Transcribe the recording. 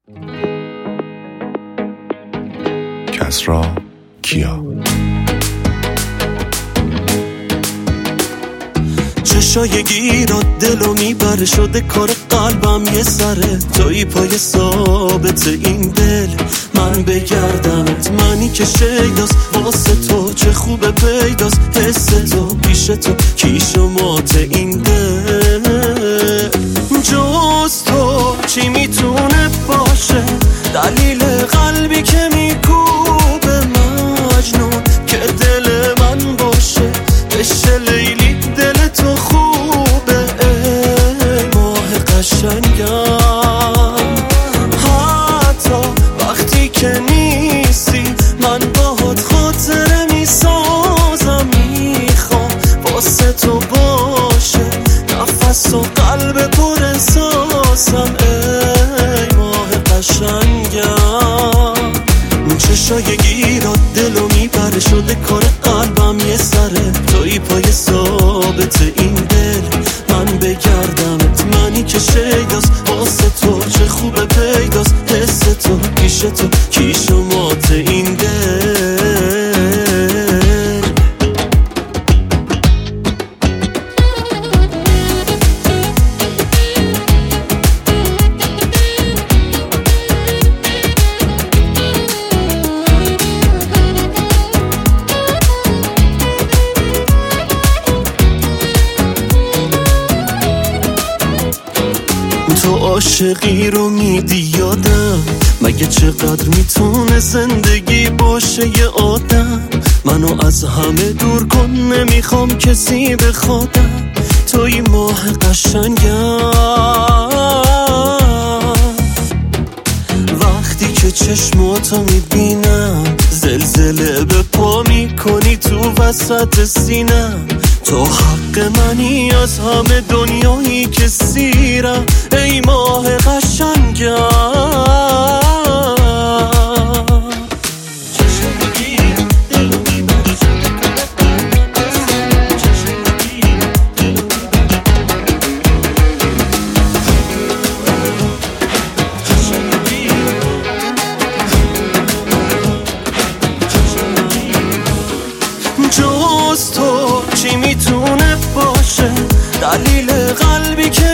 کسری کیا. چشای گیرات دلو میبره، شده کار قلبم یه سره. توی پای ثابت این دل من بگردمت، منی که شیداست واسه تو، چه خوبه پیداست حس تو، پیش تو کیش و مات این دل. جز تو چی میتونه باشه دلیل قلبی که میکوبه مجنون، که دل من باشه بشه لیلی دل تو خوبه. ای ماه قشنگم، حتی وقتی که نیستی من باهات خاطره میسازم، میخوام واسه تو باشه نفس و قلب پر احساسم. ای ماه قشنگم، چشای گیرات دلو میبره، شده کار قلبم یه سره. توی پای ثابت این دل من بگردمت، منی که شیداست واسه تو، چه خوبه پیداست حس تو، پیش تو کیش و مات این دل. تو عاشقی رو میدی یادم، مگه چقدر میتونه زندگی باشه یه آدم. منو از همه دور کن، نمیخوام کسی به خودم. توی ماه قشنگم، وقتی که چشماتو میبینم زلزله به پا میکنی تو وسط سینم. تو حق منی از همه دنیایی که سیرم. ای ماه قشنگم، جز تو چی میتونه باشه دلیل قلبی که